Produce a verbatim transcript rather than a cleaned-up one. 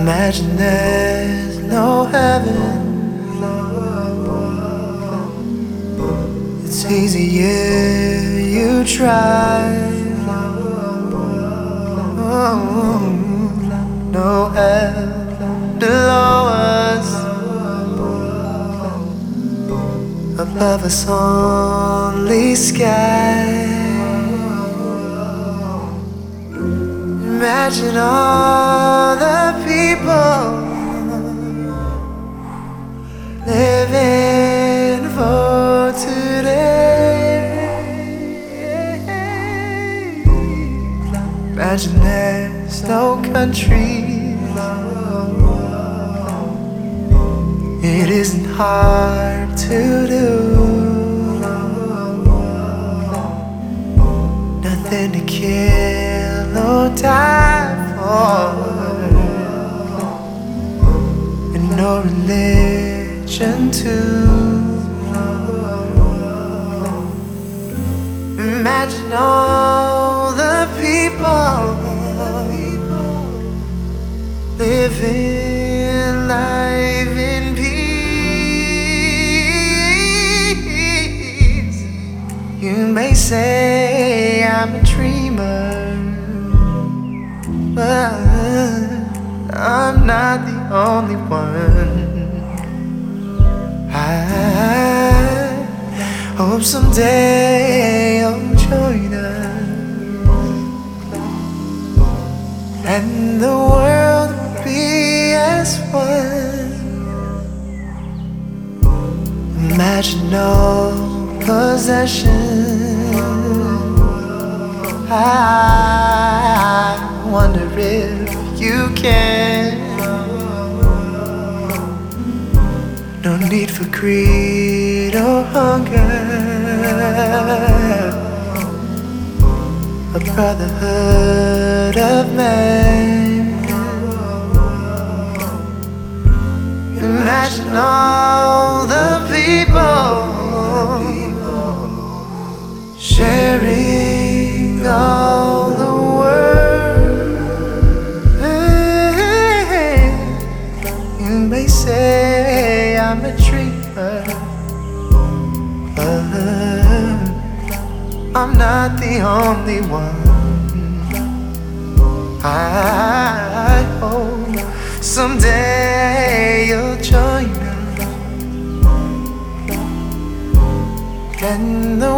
Imagine there's no heaven. It's easy if you try. Oh, no heaven below us, above us only sky. Imagine all the people living for today. Imagine there's no country. It isn't hard to do. Nothing to kill or die for, and no religion too. Imagine all the people living life in peace. You may say I'm a dreamer, but I'm not the only one. I hope someday you'll join us, and the world will be as one. Imagine no possession. I wonder if you can. No need for greed or hunger. A brotherhood of men. Imagine all the people sharing all the world. You may say I'm a dreamer, but I'm not the only one. I hope someday you'll join us, and the